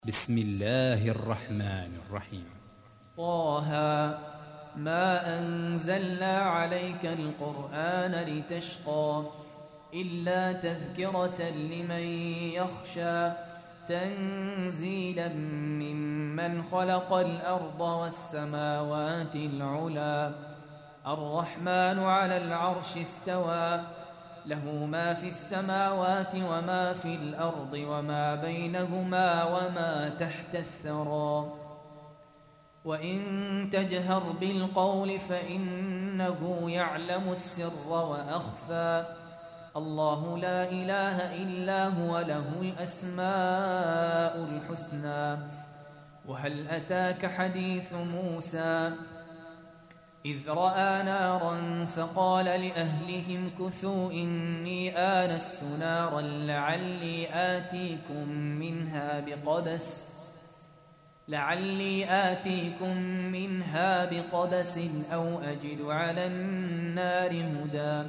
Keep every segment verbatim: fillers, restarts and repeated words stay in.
بسم الله الرحمن الرحيم. طه ما أنزلنا عليك القرآن لتشقى إلا تذكرة لمن يخشى تنزيلا ممن خلق الأرض والسماوات العلى الرحمن على العرش استوى له ما في السماوات وما في الأرض وما بينهما وما تحت الثرى وإن تجهر بالقول فإنه يعلم السر وأخفى الله لا إله إلا هو له الأسماء الحسنى وهل أتاك حديث موسى إذ رأى نارا فقال لأهلهم كثوا إني آنست نارا لعلي آتيكم منها بقبس لعلي آتيكم منها بقبس أو أجد على النار هدى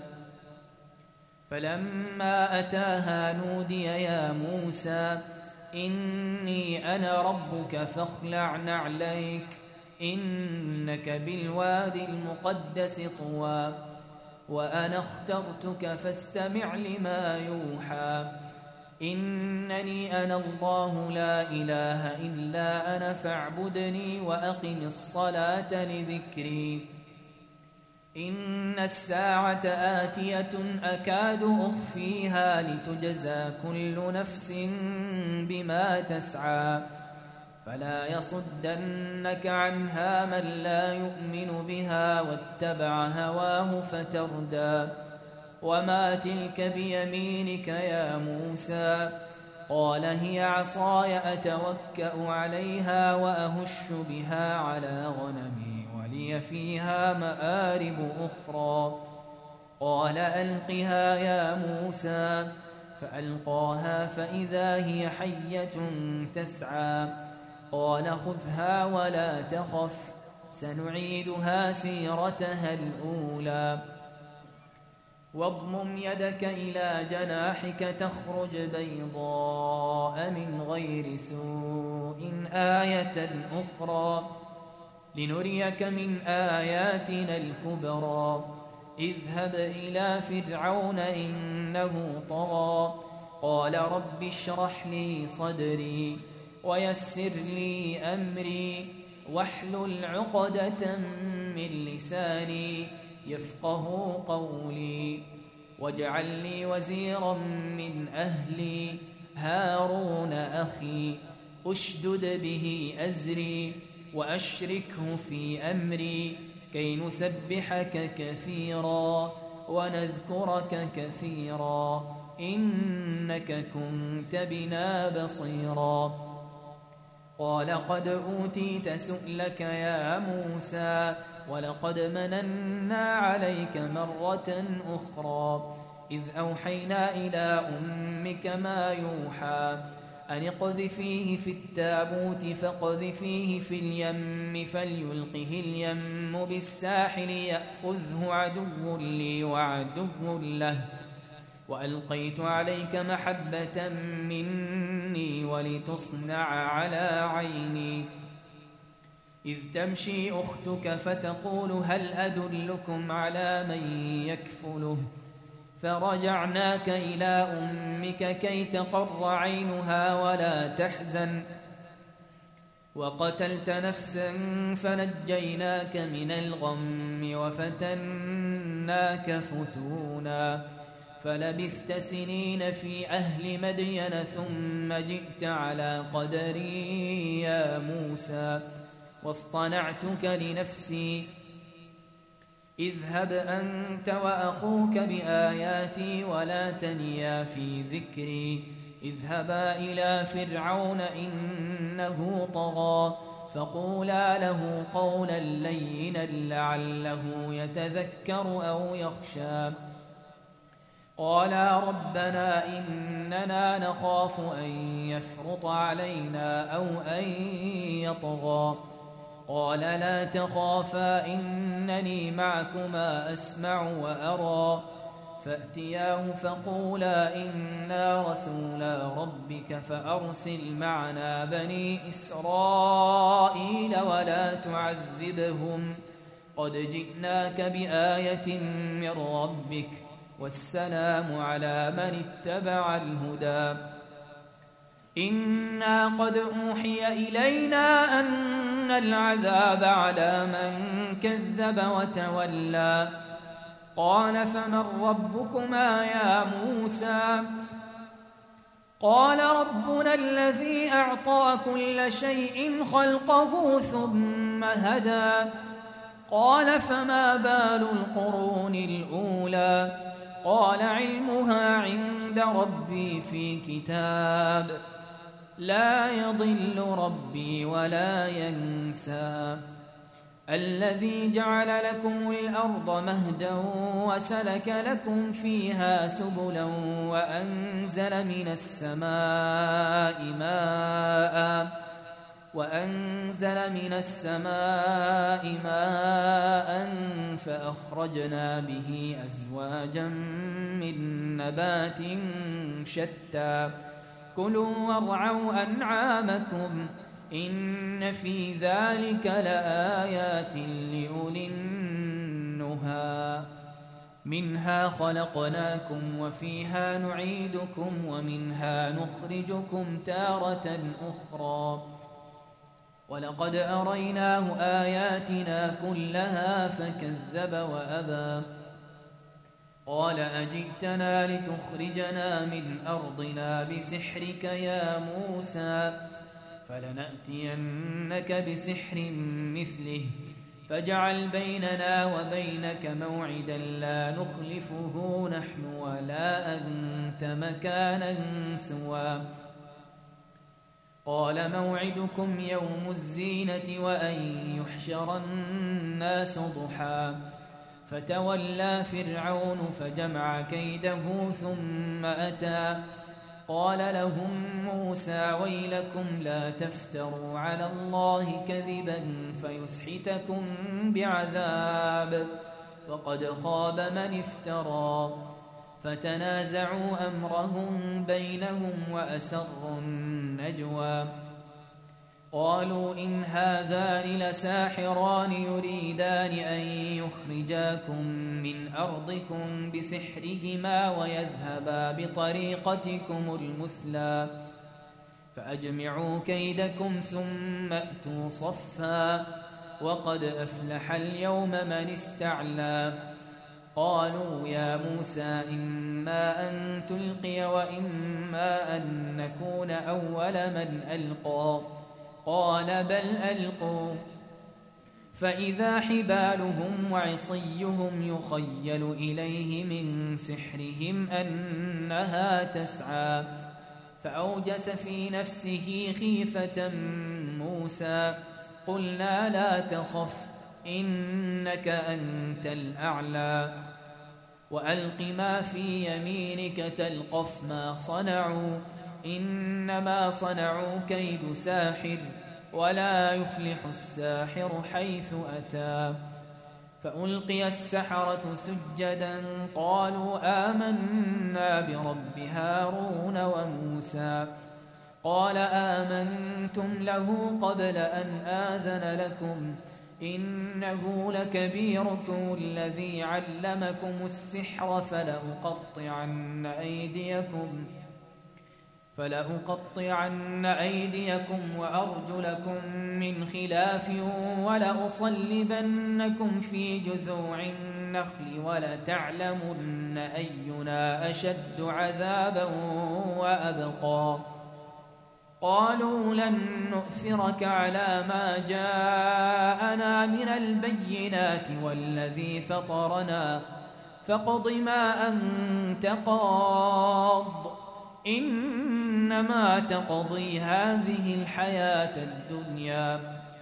فلما أتاها نودي يا موسى إني أنا ربك فاخلع نعليك إنك بالوادي المقدس طوى وأنا اخترتك فاستمع لما يوحى إنني أنا الله لا إله إلا أنا فاعبدني وأقم الصلاة لذكري إن الساعة آتية أكاد أخفيها لتجزى كل نفس بما تسعى فلا يصدنك عنها من لا يؤمن بها واتبع هواه فتردى وما تلك بيمينك يا موسى قال هي عصاي أتوكأ عليها وأهش بها على غنمي ولي فيها مآرب أخرى قال ألقها يا موسى فألقاها فإذا هي حية تسعى قال خذها ولا تخف سنعيدها سيرتها الأولى واضمم يدك إلى جناحك تخرج بيضاء من غير سوء آية أخرى لنريك من آياتنا الكبرى اذهب إلى فرعون إنه طغى قال رب اشرح لي صدري ويسر لي أمري واحلل عقدة من لساني يفقه قولي واجعل لي وزيرا من أهلي هارون أخي أشدد به أزري وأشركه في أمري كي نسبحك كثيرا ونذكرك كثيرا إنك كنت بنا بصيرا قال قد أوتيت سؤلك يا موسى ولقد مننا عليك مرة أخرى إذ أوحينا إلى أمك ما يوحى أن اقذفيه في التابوت فاقذفيه في اليم فليلقه اليم بالساحل يأخذه عدو لي وعدو له وألقيت عليك محبة مني ولتصنع على عيني إذ تمشي أختك فتقول هل أدلكم على من يكفله فرجعناك إلى أمك كي تقر عينها ولا تحزن وقتلت نفسا فنجيناك من الغم وفتناك فتونا فلبثت سنين في أهل مدين ثم جئت على قدري يا موسى واصطنعتك لنفسي اذهب أنت وأخوك بآياتي ولا تنيا في ذكري اذهبا إلى فرعون إنه طغى فقولا له قولا لينا لعله يتذكر أو يخشى قالا ربنا إننا نخاف أن يفرط علينا أو أن يطغى قال لا تخافا إنني معكما أسمع وأرى فأتياه فقولا إنا رسولا ربك فأرسل معنا بني إسرائيل ولا تعذبهم قد جئناك بآية من ربك والسلام على من اتبع الهدى إنا قد أوحي إلينا أن العذاب على من كذب وتولى قال فمن ربكما يا موسى قال ربنا الذي أعطى كل شيء خلقه ثم هدى قال فما بال القرون الأولى قال علمها عند ربي في كتاب لا يضل ربي ولا ينسى الذي جعل لكم الأرض مهدا وسلك لكم فيها سبلا وأنزل من السماء ماء وأنزل من السماء ماء فأخرجنا به أزواجا من نبات شتى كلوا وارعوا أنعامكم إن في ذلك لآيات لأولي النهى منها خلقناكم وفيها نعيدكم ومنها نخرجكم تارة أخرى ولقد أريناه آياتنا كلها فكذب وأبى قال أجئتنا لتخرجنا من أرضنا بسحرك يا موسى فلنأتينك بسحر مثله فاجعل بيننا وبينك موعدا لا نخلفه نحن ولا أنت مكانا سوى قال موعدكم يوم الزينة وأن يحشر الناس ضحى فتولى فرعون فجمع كيده ثم أتى قال لهم موسى ويلكم لا تفتروا على الله كذبا فيسحتكم بعذاب وقد خاب من افترى فتنازعوا أمرهم بينهم وأسروا النجوى قالوا إن هذان لساحران يريدان أن يخرجاكم من أرضكم بسحرهما ويذهبا بطريقتكم المثلى فأجمعوا كيدكم ثم أتوا صفا وقد أفلح اليوم من استعلى قالوا يا موسى إما أن تلقي وإما أن نكون أول من ألقى قال بل ألقوا فإذا حبالهم وعصيهم يخيل إليه من سحرهم أنها تسعى فأوجس في نفسه خيفة موسى قلنا لا تخف إنك أنت الأعلى وألق ما في يمينك تلقف ما صنعوا إنما صنعوا كيد ساحر ولا يفلح الساحر حيث أتى فألقي السحرة سجدا قالوا آمنا برب هارون وموسى قال آمنتم له قبل أن آذن لكم إنه لكبيركم الذي علمكم السحر فلأقطعن أيديكم فلأقطعن أيديكم وأرجلكم من خلاف ولأصلبنكم في جذوع النخل ولتعلمن أينا أشد عذابا وأبقى قالوا لن نؤثرك على ما جاءنا من البينات والذي فطرنا فاقض ما أنت قاض إنما تقضي هذه الحياة الدنيا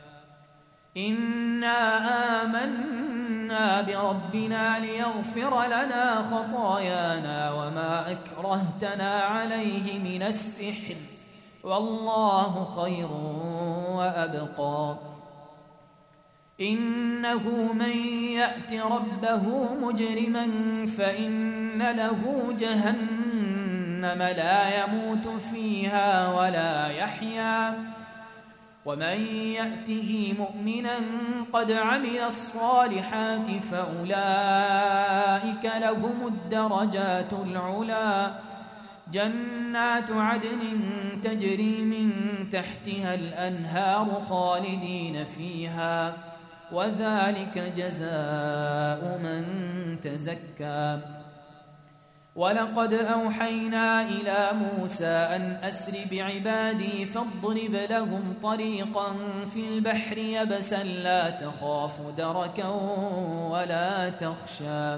إنا آمنا بربنا ليغفر لنا خطايانا وما أكرهتنا عليه من السحر والله خير وأبقى إنه من يأت ربه مجرما فإن له جهنم لا يموت فيها ولا يحيا ومن يأته مؤمنا قد عمل الصالحات فأولئك لهم الدرجات العلا جنات عدن تجري من تحتها الأنهار خالدين فيها وذلك جزاء من تزكى ولقد أوحينا إلى موسى أن أسر بعبادي فاضرب لهم طريقا في البحر يبسا لا تخاف دركا ولا تخشى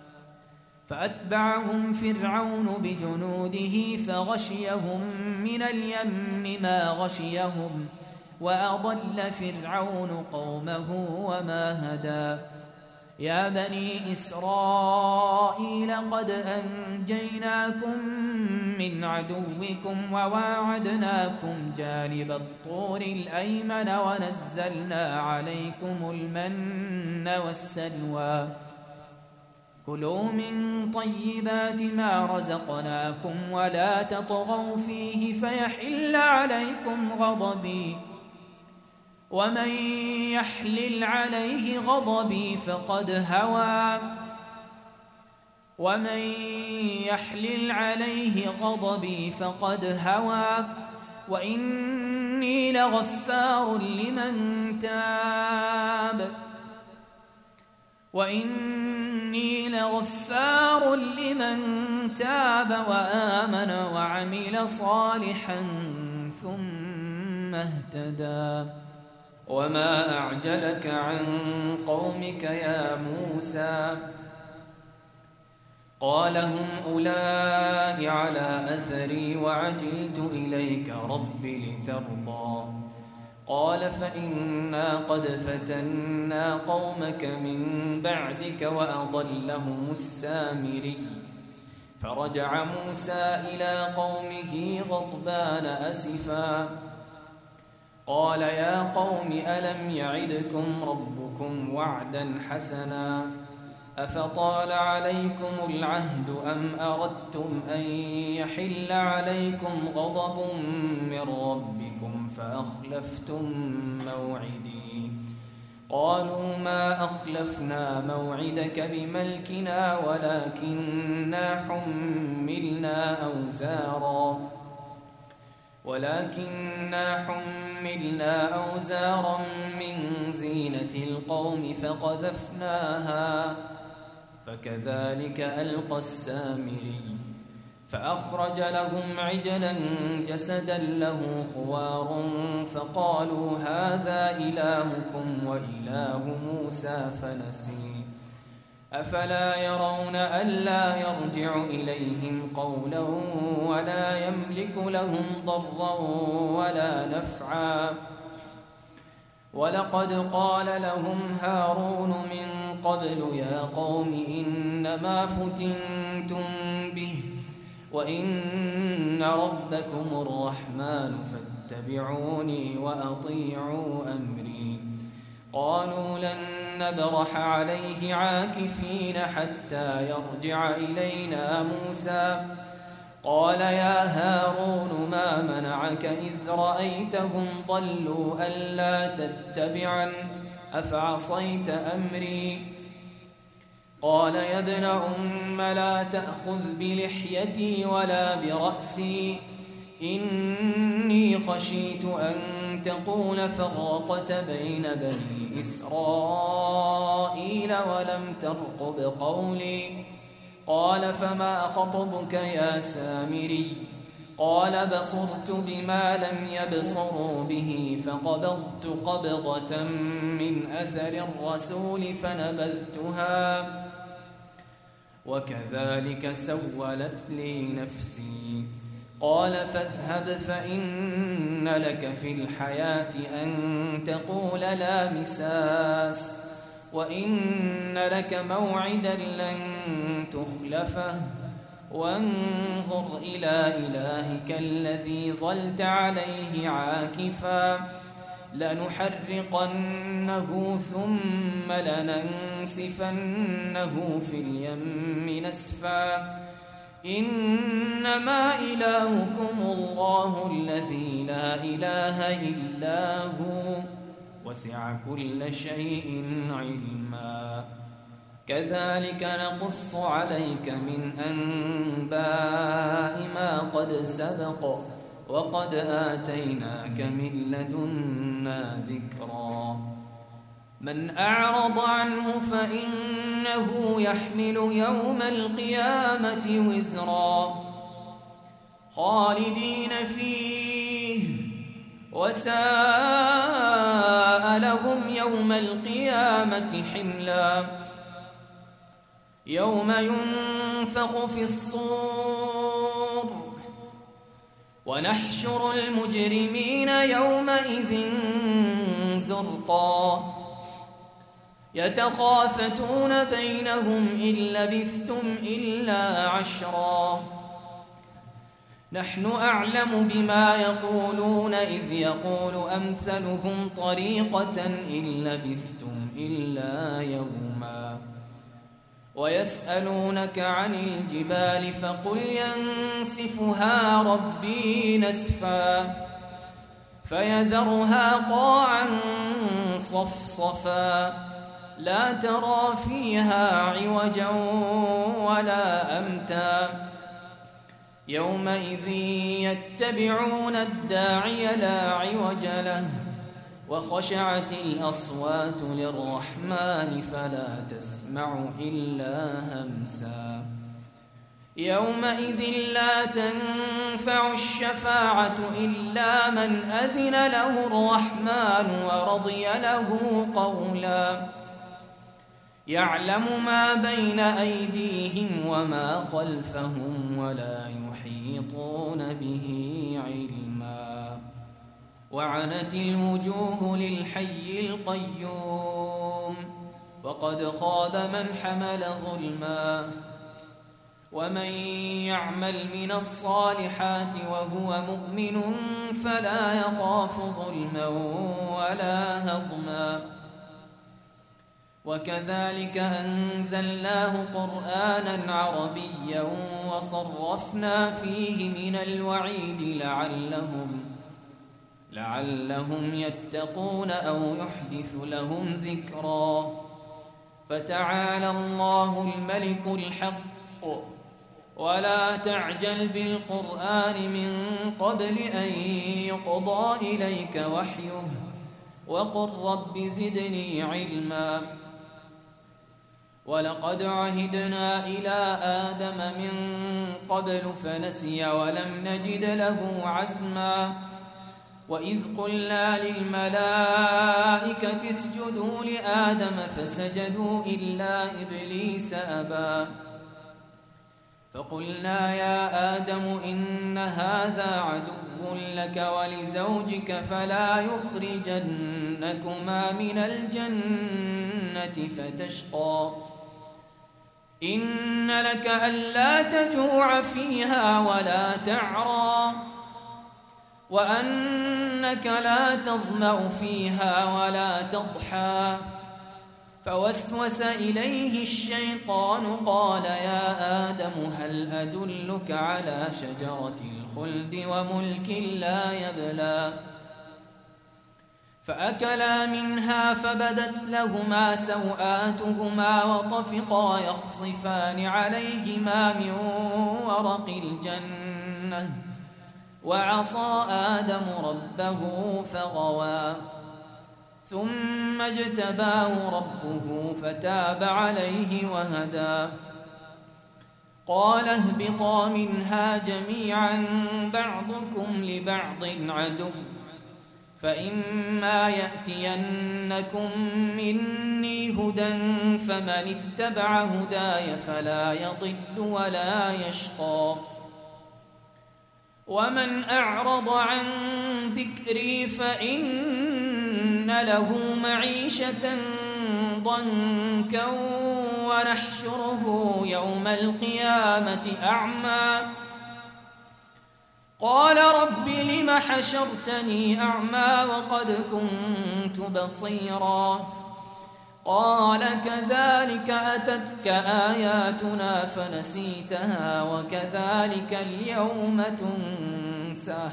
فأتبعهم فرعون بجنوده فغشيهم من اليم ما غشيهم وأضل فرعون قومه وما هدى يا بني إسرائيل قد أنجيناكم من عدوكم وواعدناكم جانب الطور الأيمن ونزلنا عليكم المن والسلوى كلوا من طيبات ما رزقناكم ولا تطغوا فيه فيحل عليكم غضبي ومن يحلل عليه غضبي فقد هوى ومن يحلل عليه غضبي فقد هوى وإني لغفار لمن تاب وإني لغفار لمن تاب وآمن وعمل صالحا ثم اهتدى وما أعجلك عن قومك يا موسى قال هم أولئك على أثري وعجلت إليك رب لترضى قال فإنا قد فتنا قومك من بعدك وأضلهم السامري فرجع موسى إلى قومه غضبان أسفا قال يا قوم ألم يعدكم ربكم وعدا حسنا أفطال عليكم العهد أم أردتم أن يحل عليكم غضب من ربكم فأخلفتم موعدي قالوا ما أخلفنا موعدك بملكنا ولكننا حملنا أوزارا ولكننا حملنا أوزارا من زينة القوم فقذفناها فكذلك ألقى السامري فأخرج لهم عجلا جسدا له خوار فقالوا هذا إلهكم وإله موسى فنسي أفلا يرون ألا يرجع إليهم قولا ولا يملك لهم ضرا ولا نفعا ولقد قال لهم هارون من قبل يا قوم إنما فتنتم به وإن ربكم الرحمن فاتبعوني وأطيعوا أمري قالوا لن نبرح عليه عاكفين حتى يرجع إلينا موسى قال يا هارون ما منعك إذ رأيتهم ضلوا ألا تتبعن أفعصيت أمري قال يا ابن أم لا تأخذ بلحيتي ولا برأسي إني خشيت أن تقول فرقت بين بني إسرائيل ولم ترقب قولي قال فما خطبك يا سامري قال بصرت بما لم يبصروا به فقبضت قبضة من أثر الرسول فنبذتها وكذلك سولت لي نفسي قال فاذهب فإن لك في الحياة أن تقول لا مساس وإن لك موعدا لن تخلفه وانظر إلى إلهك الذي ظلت عليه عاكفا لنحرقنه ثم لننسفنه في اليم نسفا إنما إلهكم الله الذي لا إله إلا هو وسع كل شيء علما كذلك نقص عليك من أنباء ما قد سبق وقد آتيناك من لدنا ذكرا من أعرض عنه فإنه يحمل يوم القيامة وزرا خالدين فيه وساء لهم يوم القيامة حملا يوم ينفخ في الصور ونحشر المجرمين يومئذ زرقا يتخافتون بينهم إن لبثتم إلا عشرا نحن أعلم بما يقولون إذ يقول أمثلهم طريقة إن لبثتم إلا يوما ويسألونك عن الجبال فقل ينسفها ربي نسفا فيذرها قاعا صفصفا لا ترى فيها عوجا ولا أمتا يومئذ يتبعون الداعي لا عوج له وخشعت الأصوات للرحمن فلا تسمع إلا همسا يومئذ لا تنفع الشفاعة إلا من أذن له الرحمن ورضي له قولا يعلم ما بين أيديهم وما خلفهم ولا يحيطون به علما وعنت الوجوه للحي القيوم وقد خاب من حمل ظلما ومن يعمل من الصالحات وهو مؤمن فلا يخاف ظلما ولا هضما وكذلك أنزلناه قرآنا عربيا وصرفنا فيه من الوعيد لعلهم لعلهم يتقون أو يحدث لهم ذكرا فتعالى الله الملك الحق ولا تعجل بالقرآن من قبل أن يقضى إليك وحيه وقل رب زدني علما ولقد عهدنا إلى آدم من قبل فنسي ولم نجد له عزما وإذ قلنا للملائكة اسجدوا لآدم فسجدوا إلا إبليس أبى فقلنا يا آدم إن هذا عدو لك ولزوجك فلا يخرجنكما من الجنة فتشقى إن لك ألا تجوع فيها ولا تعرى وأنك لا تظمأ فيها ولا تضحى فوسوس إليه الشيطان قال يا آدم هل أدلك على شجرة الخلد وملك لا يبلى فأكلا منها فبدت لهما سوآتهما وطفقا يخصفان عليهما من ورق الجنة وعصى آدم ربه فغوى ثم اجتباه ربه فتاب عليه وهدى قال اهبطا منها جميعا بعضكم لبعض عدو فإما يأتينكم مني هدى فمن اتبع هداي فلا يضل ولا يشقى ومن أعرض عن ذكري فإن له معيشة ضنكا ونحشره يوم القيامة أعمى قال رب لم حشرتني أعمى وقد كنت بصيرا قال كذلك أتتك آياتنا فنسيتها وكذلك اليوم تنسى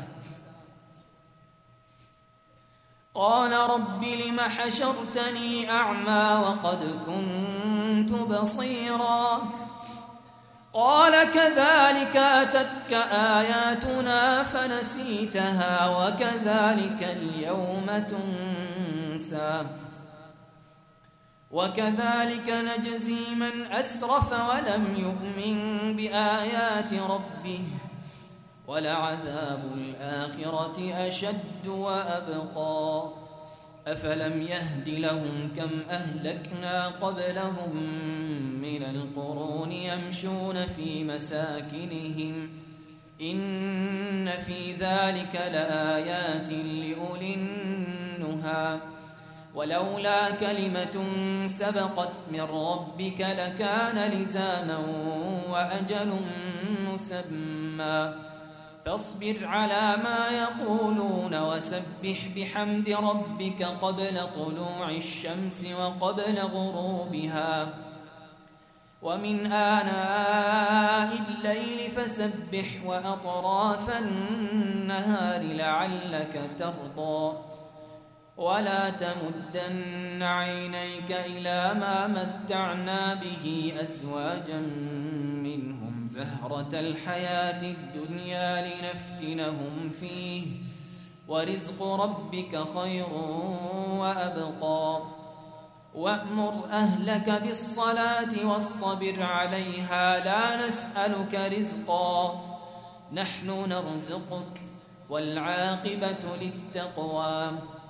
قال رب لم حشرتني أعمى وقد كنت بصيرا قال كذلك أتتك آياتنا فنسيتها وكذلك اليوم تنسى وكذلك نجزي من أسرف ولم يؤمن بآيات ربه ولعذاب الآخرة أشد وأبقى أفلم يهد لهم كم أهلكنا قبلهم من القرون يمشون في مساكنهم إن في ذلك لآيات لأولي النهى ولولا كلمة سبقت من ربك لكان لزاما وأجل مسمى فاصبر على ما يقولون وسبح بحمد ربك قبل طلوع الشمس وقبل غروبها ومن آناء الليل فسبح وأطراف النهار لعلك ترضى ولا تمدن عينيك إلى ما متعنا به أزواجا منهم زهرة الحياة الدنيا لنفتنهم فيه ورزق ربك خير وأبقى وأمر أهلك بالصلاة واصطبر عليها لا نسألك رزقا نحن نرزقك والعاقبة للتقوى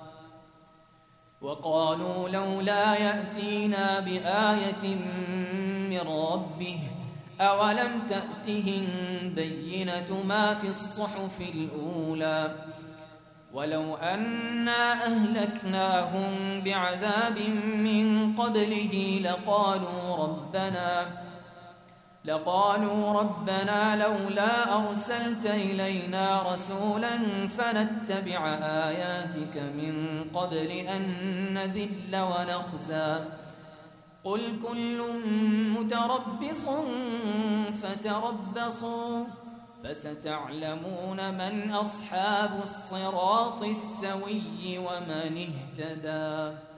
وقالوا لولا يأتينا بآية من ربه أولم تأتهم بينة ما في الصحف الأولى ولو أنا أهلكناهم بعذاب من قبله لقالوا ربنا لقالوا ربنا لولا أرسلت إلينا رسولا فنتبع آياتك من قبل أن نذل ونخزى قل كل متربص فتربصوا فستعلمون من أصحاب الصراط السوي ومن اهتدى.